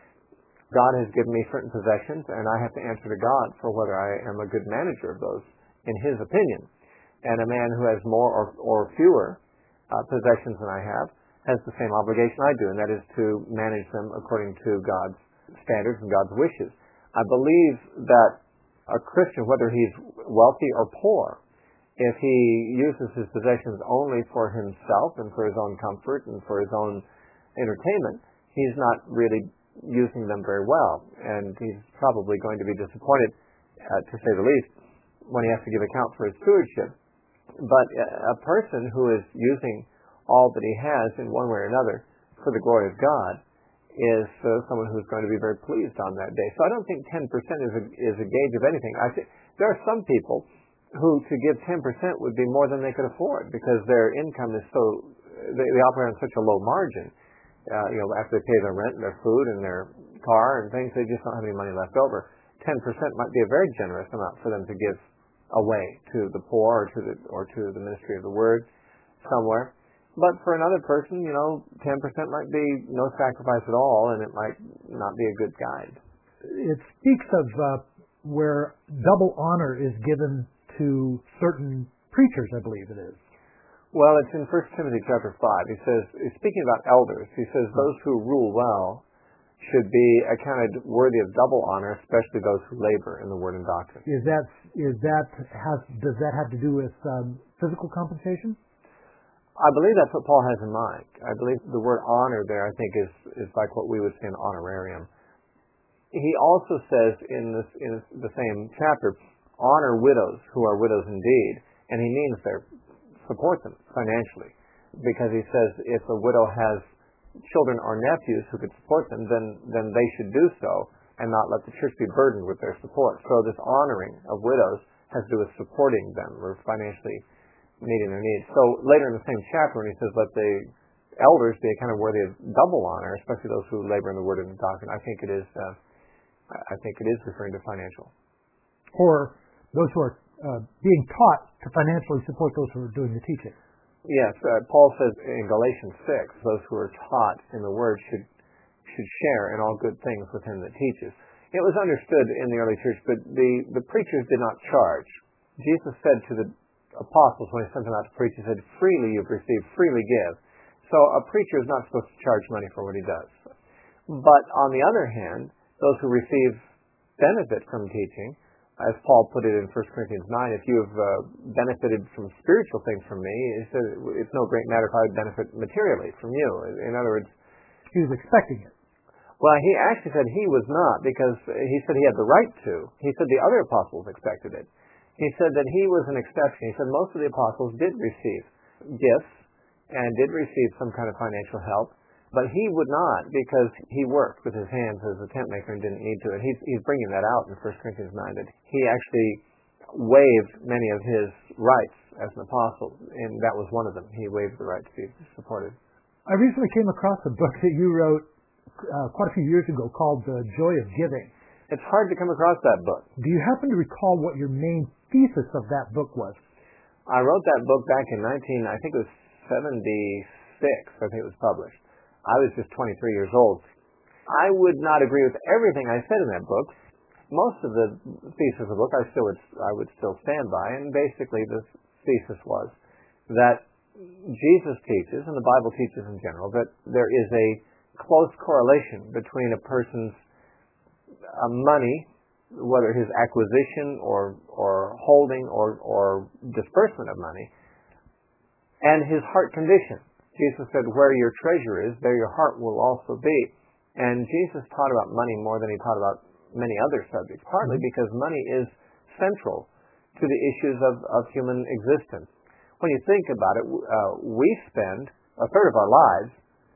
God has given me certain possessions, and I have to answer to God for whether I am a good manager of those, in his opinion. And a man who has more or, or fewer uh, possessions than I have has the same obligation I do, and that is to manage them according to God's standards and God's wishes. I believe that a Christian, whether he's wealthy or poor, if he uses his possessions only for himself and for his own comfort and for his own entertainment, he's not really using them very well, and he's probably going to be disappointed, uh, to say the least, when he has to give account for his stewardship. But a person who is using all that he has in one way or another for the glory of God is uh, someone who's going to be very pleased on that day. So I don't think ten percent is a, is a gauge of anything. I think there are some people who to give ten percent would be more than they could afford because their income is so, they, they operate on such a low margin. Uh, you know, after they pay their rent and their food and their car and things, they just don't have any money left over. ten percent might be a very generous amount for them to give away to the poor or to the or to the ministry of the Word somewhere. But for another person, you know, ten percent might be no sacrifice at all, and it might not be a good guide. It speaks of uh, where double honor is given to certain preachers, I believe it is. Well, it's in First Timothy chapter five. He says, speaking about elders, he says those who rule well should be accounted worthy of double honor, especially those who labor in the word and doctrine. Is that is that has does that have to do with um, physical compensation? I believe that's what Paul has in mind. I believe the word honor there, I think, is is like what we would say an honorarium. he also says in, this, in the same chapter, honor widows who are widows indeed. And he means there, support them financially. Because he says if a widow has children or nephews who could support them, then, then they should do so and not let the church be burdened with their support. So this honoring of widows has to do with supporting them or financially meeting their needs. So later in the same chapter when he says let the elders be kind of worthy of double honor, especially those who labor in the word and doctrine, I think it is uh, I think it is referring to financial. Or those who are uh, being taught to financially support those who are doing the teaching. Yes, uh, Paul says in Galatians six, those who are taught in the Word should should share in all good things with him that teaches. It was understood in the early church, but the, the preachers did not charge. Jesus said to the apostles when he sent them out to preach, he said, freely you've received, freely give. So a preacher is not supposed to charge money for what he does. But on the other hand, those who receive benefit from teaching, as Paul put it in First Corinthians nine, if you have uh, benefited from spiritual things from me, he said, it's no great matter if I would benefit materially from you. In other words, he was expecting it. Well, he actually said he was not, because he said he had the right to. He said the other apostles expected it. He said that he was an exception. He said most of the apostles did receive gifts and did receive some kind of financial help, but he would not, because he worked with his hands as a tent maker and didn't need to. And he's, he's bringing that out in First Corinthians nine, that he actually waived many of his rights as an apostle, and that was one of them. He waived the right to be supported. I recently came across a book that you wrote uh, quite a few years ago called The Joy of Giving. It's hard to come across that book. Do you happen to recall what your main thesis of that book was? I wrote that book back in nineteen, I think it was seventy-six, I think it was published. I was just twenty-three years old. I would not agree with everything I said in that book. Most of the thesis of the book I still would, I would still stand by, and basically the thesis was that Jesus teaches, and the Bible teaches in general, that there is a close correlation between a person's uh, money, whether his acquisition or or holding or, or disbursement of money, and his heart condition. Jesus said, where your treasure is, there your heart will also be. And Jesus taught about money more than he taught about many other subjects, partly because money is central to the issues of, of human existence. When you think about it, uh, we spend a third of our lives,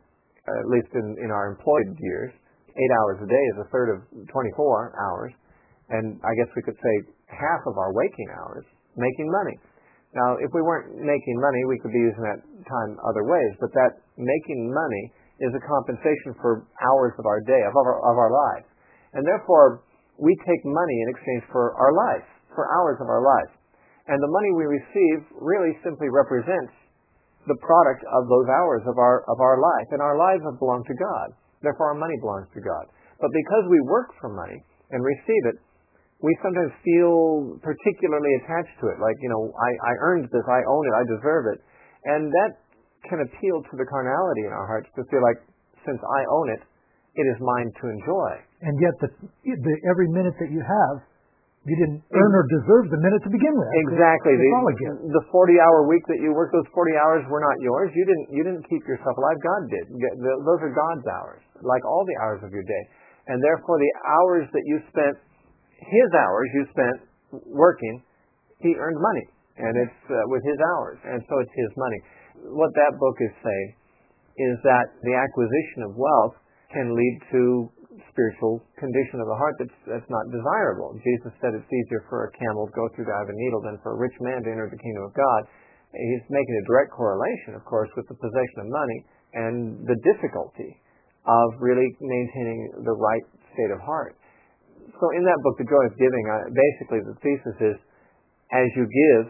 at least in, in our employed years, eight hours a day is a third of twenty-four hours, and I guess we could say half of our waking hours making money. Now, if we weren't making money, we could be using that time other ways, but that making money is a compensation for hours of our day, of our, of our lives. And therefore, we take money in exchange for our life, for hours of our life. And the money we receive really simply represents the product of those hours of our, of our life. And our lives have belonged to God. Therefore, our money belongs to God. But because we work for money and receive it, we sometimes feel particularly attached to it. Like, you know, I, I earned this, I own it, I deserve it. And that can appeal to the carnality in our hearts to feel like, since I own it, it is mine to enjoy. And yet, the, the every minute that you have, you didn't earn or deserve the minute to begin with. Exactly. It's, it's the, all a gift. the forty-hour week that you worked, those forty hours were not yours. You didn't. You didn't keep yourself alive. God did. Those are God's hours, like all the hours of your day. And therefore, the hours that you spent, His hours you spent working, He earned money, and it's uh, with His hours, and so it's His money. What that book is saying is that the acquisition of wealth can lead to spiritual condition of the heart that's, that's not desirable. Jesus said it's easier for a camel to go through the eye of a needle than for a rich man to enter the kingdom of God. He's making a direct correlation, of course, with the possession of money and the difficulty of really maintaining the right state of heart. So in that book, The Joy of Giving, uh, basically the thesis is, as you give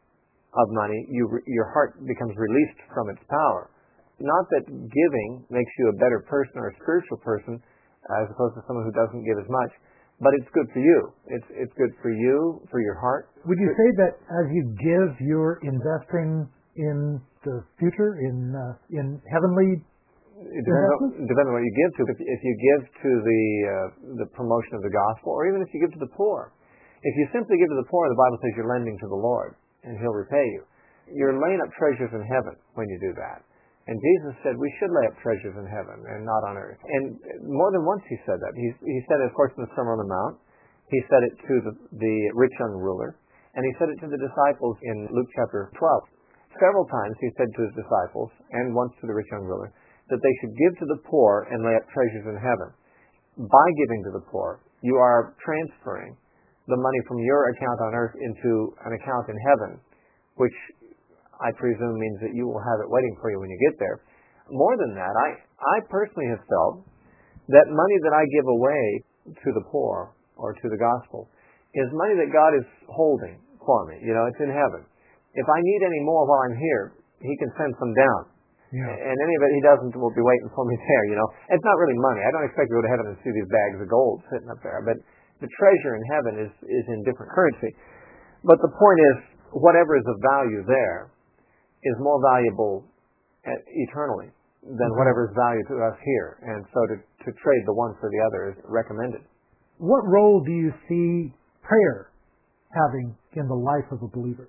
of money, you, your heart becomes released from its power. Not that giving makes you a better person or a spiritual person, as opposed to someone who doesn't give as much, but it's good for you. It's it's good for you, for your heart. Would you say that as you give, you're investing in the future, in uh, in heavenly It depends on, depends on what you give to. If, if you give to the uh, the promotion of the gospel, or even if you give to the poor. If you simply give to the poor, the Bible says you're lending to the Lord, and He'll repay you. You're laying up treasures in heaven when you do that. And Jesus said we should lay up treasures in heaven and not on earth. And more than once he said that. He, he said it, of course, in the Sermon on the Mount. He said it to the, the rich young ruler. And he said it to the disciples in Luke chapter twelve. Several times he said to his disciples, and once to the rich young ruler, that they should give to the poor and lay up treasures in heaven. By giving to the poor, you are transferring the money from your account on earth into an account in heaven, which I presume means that you will have it waiting for you when you get there. More than that, I, I personally have felt that money that I give away to the poor or to the gospel is money that God is holding for me. You know, it's in heaven. If I need any more while I'm here, he can send some down. Yeah. And any of it he doesn't will be waiting for me there, you know. It's not really money. I don't expect to go to heaven and see these bags of gold sitting up there. But the treasure in heaven is, is in different currency. But the point is, whatever is of value there is more valuable eternally than whatever is value to us here. And so to, to trade the one for the other is recommended. What role do you see prayer having in the life of a believer?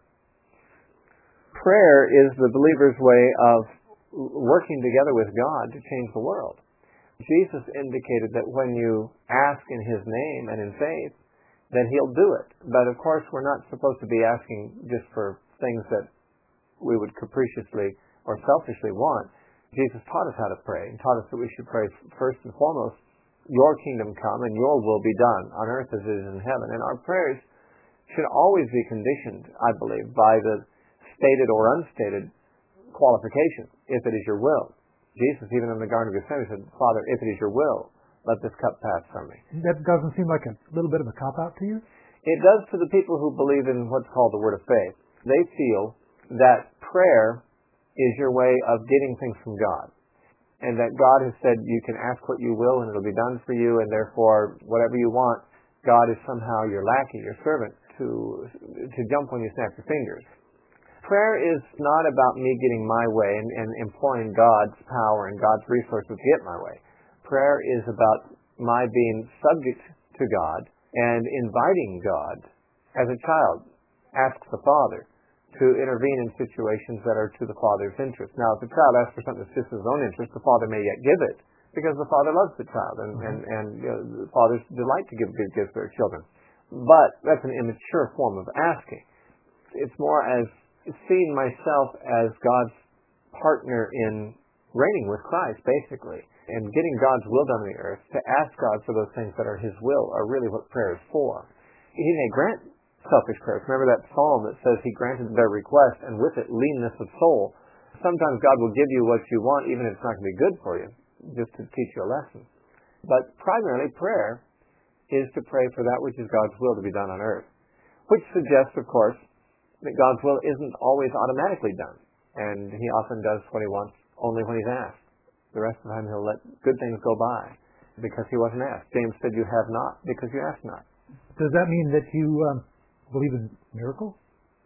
Prayer is the believer's way of working together with God to change the world. Jesus indicated that when you ask in his name and in faith, then he'll do it. But of course, we're not supposed to be asking just for things that we would capriciously or selfishly want. Jesus taught us how to pray and taught us that we should pray first and foremost, your kingdom come and your will be done on earth as it is in heaven. And our prayers should always be conditioned, I believe, by the stated or unstated qualification, if it is your will. Jesus, even in the Garden of Gethsemane, said, Father, if it is your will, let this cup pass from me. That doesn't seem like a little bit of a cop-out to you? It does to the people who believe in what's called the word of faith. They feel that prayer is your way of getting things from God. And that God has said you can ask what you will and it'll be done for you, and therefore whatever you want, God is somehow your lackey, your servant, to to jump when you snap your fingers. Prayer is not about me getting my way and, and employing God's power and God's resources to get my way. Prayer is about my being subject to God and inviting God as a child asks the Father to intervene in situations that are to the Father's interest. Now, if the child asks for something that's just his own interest, the Father may yet give it because the Father loves the child, and, and, and you know, the Fathers delight to give good gifts to their children. But that's an immature form of asking. It's more as seeing myself as God's partner in reigning with Christ, basically, and getting God's will done on the earth. To ask God for those things that are his will are really what prayer is for. He may grant selfish prayers. Remember that psalm that says he granted their request, and with it leanness of soul. Sometimes God will give you what you want, even if it's not going to be good for you, just to teach you a lesson. But primarily, prayer is to pray for that which is God's will to be done on earth, which suggests, of course, that God's will isn't always automatically done, and he often does what he wants only when he's asked. The rest of the time he'll let good things go by because he wasn't asked. James said, you have not because you ask not. Does that mean that you um, believe in miracles?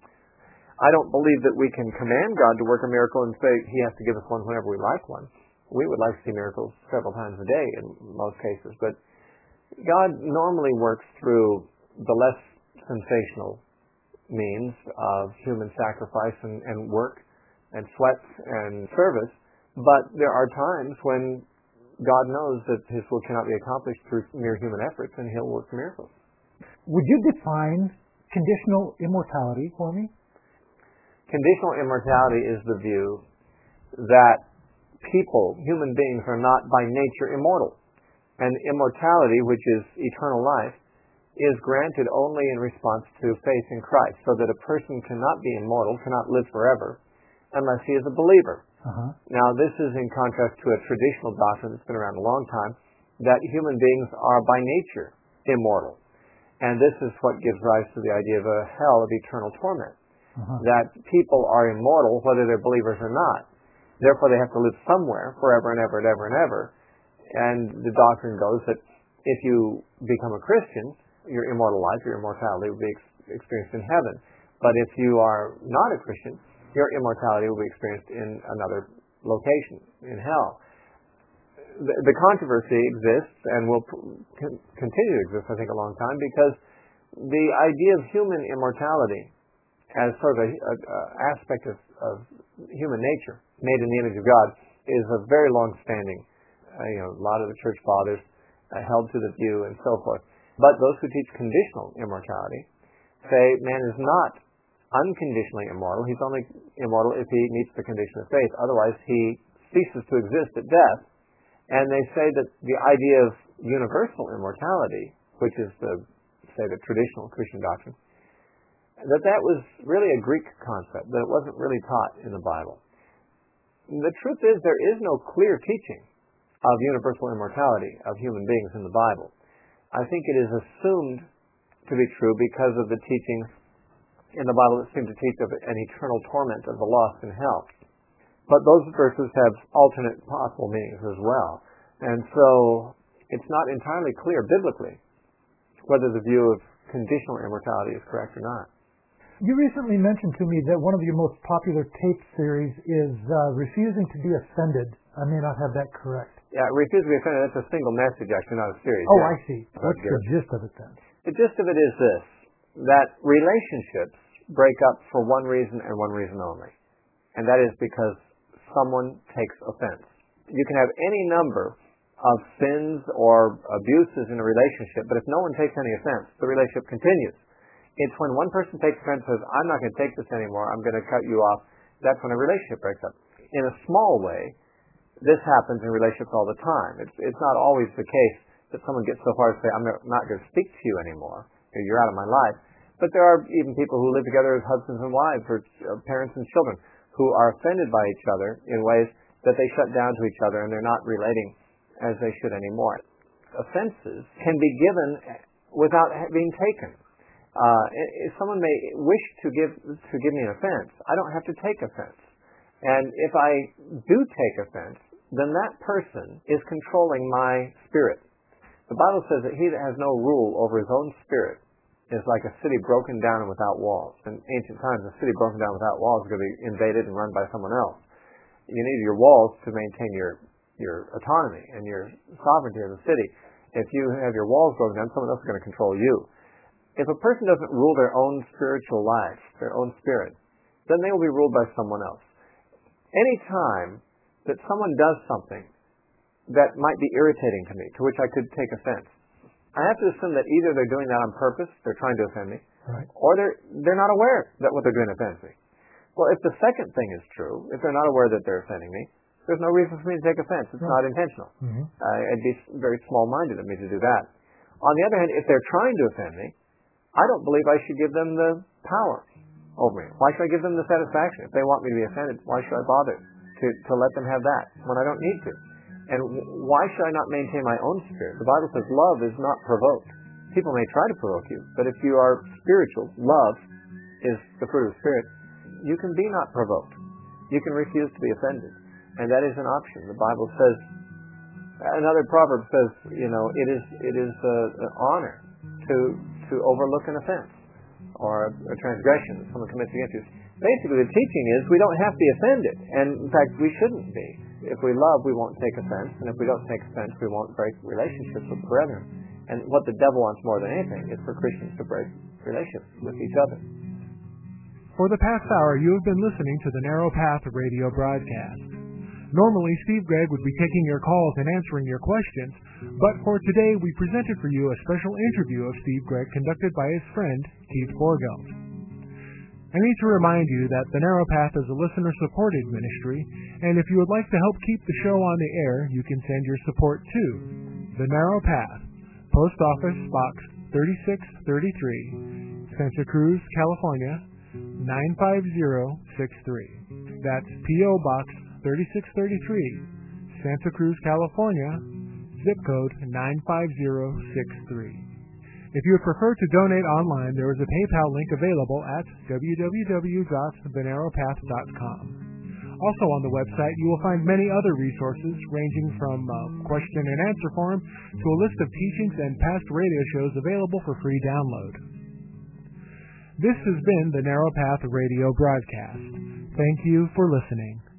I don't believe that we can command God to work a miracle and say he has to give us one whenever we like one. We would like to see miracles several times a day in most cases, but God normally works through the less sensational means of human sacrifice and, and work and sweat and service, but there are times when God knows that his will cannot be accomplished through mere human efforts, and he'll work miracles. Would you define conditional immortality for me? Conditional immortality is the view that people, human beings, are not by nature immortal. And immortality, which is eternal life, is granted only in response to faith in Christ, so that a person cannot be immortal, cannot live forever, unless he is a believer. Uh-huh. Now, this is in contrast to a traditional doctrine that's been around a long time, that human beings are by nature immortal. And this is what gives rise to the idea of a hell of eternal torment. Uh-huh. That people are immortal whether they're believers or not. Therefore, they have to live somewhere forever and ever and ever and ever. And the doctrine goes that if you become a Christian, your immortal life, your immortality will be ex- experienced in heaven. But if you are not a Christian, your immortality will be experienced in another location, in hell. The, the controversy exists and will p- continue to exist, I think, a long time, because the idea of human immortality as sort of an aspect of, of human nature made in the image of God, is a very long-standing, uh, you know, a lot of the church fathers uh, held to the view and so forth. But those who teach conditional immortality say man is not unconditionally immortal. He's only immortal if he meets the condition of faith. Otherwise, he ceases to exist at death. And they say that the idea of universal immortality, which is the, say, the traditional Christian doctrine, that that was really a Greek concept, that it wasn't really taught in the Bible. The truth is there is no clear teaching of universal immortality of human beings in the Bible. I think it is assumed to be true because of the teachings in the Bible that seem to teach of an eternal torment of the lost in hell. But those verses have alternate possible meanings as well. And so it's not entirely clear biblically whether the view of conditional immortality is correct or not. You recently mentioned to me that one of your most popular tape series is uh, Refusing to be Offended. I may not have that correct. Yeah, Refusing to be Offended, that's a single message, actually, not a series. Oh, yeah. I see. What's the gist of it then? The gist of it is this, that relationships break up for one reason and one reason only. And that is because someone takes offense. You can have any number of sins or abuses in a relationship, but if no one takes any offense, the relationship continues. It's when one person takes offense and says, I'm not going to take this anymore, I'm going to cut you off, that's when a relationship breaks up. In a small way, this happens in relationships all the time. It's, it's not always the case that someone gets so far as to say, I'm not going to speak to you anymore, you're out of my life. But there are even people who live together as husbands and wives, or parents and children, who are offended by each other in ways that they shut down to each other and they're not relating as they should anymore. Offenses can be given without being taken. Uh, if someone may wish to give to give me an offense, I don't have to take offense. And if I do take offense, then that person is controlling my spirit. The Bible says that he that has no rule over his own spirit is like a city broken down and without walls. In ancient times, a city broken down without walls is going to be invaded and run by someone else. You need your walls to maintain your, your autonomy and your sovereignty of the city. If you have your walls broken down, someone else is going to control you. If a person doesn't rule their own spiritual life, their own spirit, then they will be ruled by someone else. Any time that someone does something that might be irritating to me, to which I could take offense, I have to assume that either they're doing that on purpose, they're trying to offend me, right, or they're they're not aware that what they're doing offends me. Well, if the second thing is true, if they're not aware that they're offending me, there's no reason for me to take offense. It's right. not intentional. Mm-hmm. Uh, it'd be very small-minded of me to do that. On the other hand, if they're trying to offend me, I don't believe I should give them the power over me. Why should I give them the satisfaction? If they want me to be offended, why should I bother to, to let them have that when I don't need to? And why should I not maintain my own spirit? The Bible says love is not provoked. People may try to provoke you, but if you are spiritual, love is the fruit of the Spirit, you can be not provoked. You can refuse to be offended. And that is an option. The Bible says, another proverb says, you know, it is it is uh, an honor to to overlook an offense or a, a transgression that someone commits against you. Basically, the teaching is we don't have to be offended. And in fact, we shouldn't be. If we love, we won't take offense. And if we don't take offense, we won't break relationships with brethren. And what the devil wants more than anything is for Christians to break relationships with each other. For the past hour, you have been listening to the Narrow Path radio broadcast. Normally, Steve Gregg would be taking your calls and answering your questions, but for today, we presented for you a special interview of Steve Gregg conducted by his friend, Keith Borgelt. I need to remind you that the Narrow Path is a listener-supported ministry, and if you would like to help keep the show on the air, you can send your support to The Narrow Path, Post Office Box thirty-six thirty-three, Santa Cruz, California, nine five zero six three. That's P O. Box thirty-six thirty-three, Santa Cruz, California, zip code nine five zero six three. If you would prefer to donate online, there is a PayPal link available at w w w dot the narrow path dot com. Also on the website, you will find many other resources ranging from a question and answer form to a list of teachings and past radio shows available for free download. This has been the Narrow Path radio broadcast. Thank you for listening.